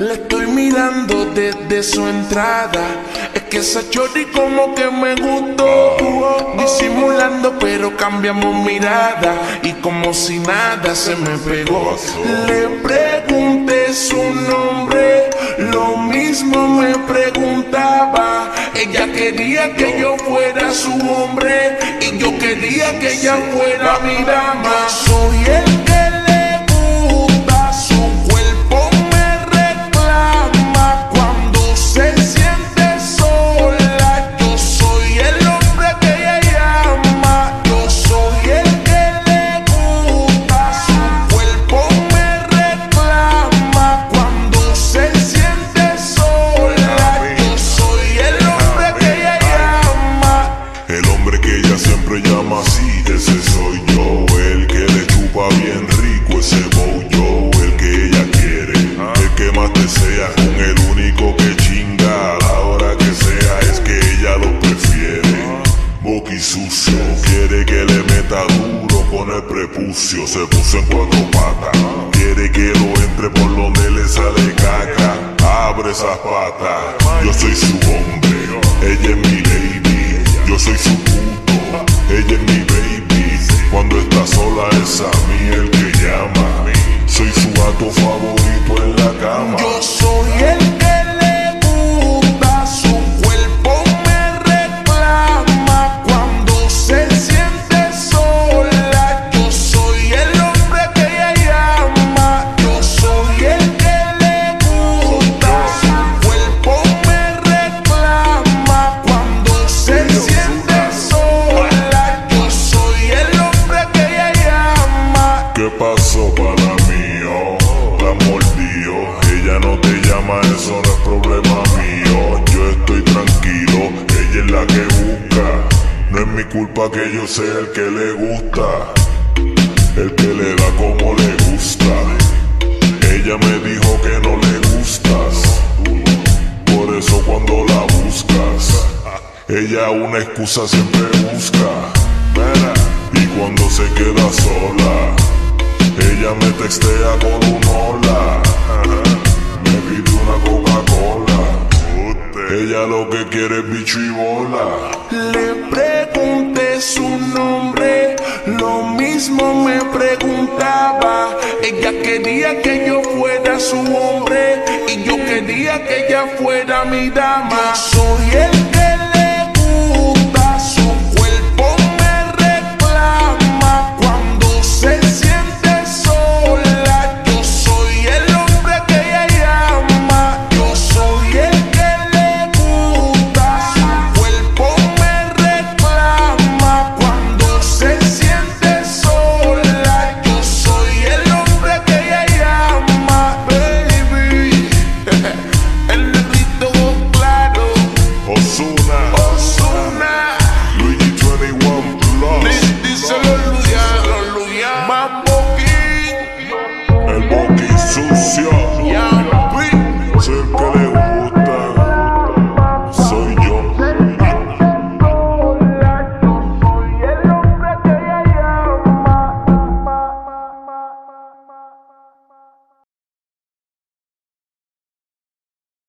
La estoy mirando desde su entrada. Es que esa chori como que me gustó. Disimulando pero cambiamos mirada. Y como si nada se me pegó. Le pregunté su nombre, lo mismo me preguntaba. Ella quería que yo fuera su hombre y yo quería que ella fuera mi dama. Soy el que le gusta, su cuerpo me reclama cuando se siente sola. Yo soy el hombre que ella llama. Yo soy el que le gusta, su cuerpo me reclama cuando se siente sola. Yo soy el hombre que ella llama. El hombre que ella siempre llama así, ese soy yo. El que le chupa bien rico ese bollo. El que ella quiere, el que más desea. Con el único que chinga a la hora que sea. Es que ella lo prefiere. Boqui sucio, quiere que le meta duro con el prepucio. Se puso en cuatro patas, quiere que lo entre por donde le sale caca. Abre esas patas, yo soy su hombre, ella es mi lady. Yo soy su puto, ella es mi baby. Cuando está sola es a mí el que llama. Soy su gato favorito en la cama. Yo soy el que le gusta, su cuerpo me reclama cuando se siente sola. Yo soy el hombre que ella llama. Yo soy el que le gusta, su cuerpo me reclama cuando se siente sola. Yo soy el hombre que ella llama. ¿Qué pasó, para mí? La mordió. Ella no te llama, eso no es problema mío. Yo estoy tranquilo, ella es la que busca. No es mi culpa que yo sea el que le gusta, el que le da como le gusta. Ella me dijo que no le gustas, por eso cuando la buscas, ella una excusa siempre busca. Y cuando se queda sola, ella me textea con un hola. Me pide una Coca-Cola. Ella lo que quiere es bicho y bola. Le pregunté su nombre, lo mismo me preguntaba. Ella quería que yo fuera su hombre y yo quería que ella fuera mi dama. Soy el que le gusta, su cuerpo me reclama cuando se siente sola. Yo soy el hombre que ella llama. Yo soy el que le gusta, su cuerpo me reclama cuando se siente sola. Yo soy el hombre que ella llama, baby. El negrito claro, Ozuna, Luigi 21 Plus, díselo Luya, Mambo King, el Boqui sucio. ya.